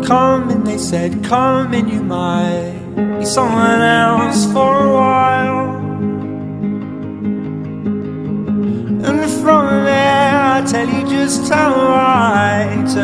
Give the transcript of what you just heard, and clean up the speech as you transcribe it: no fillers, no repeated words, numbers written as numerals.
Come, and they said, come and you might be someone else for a while.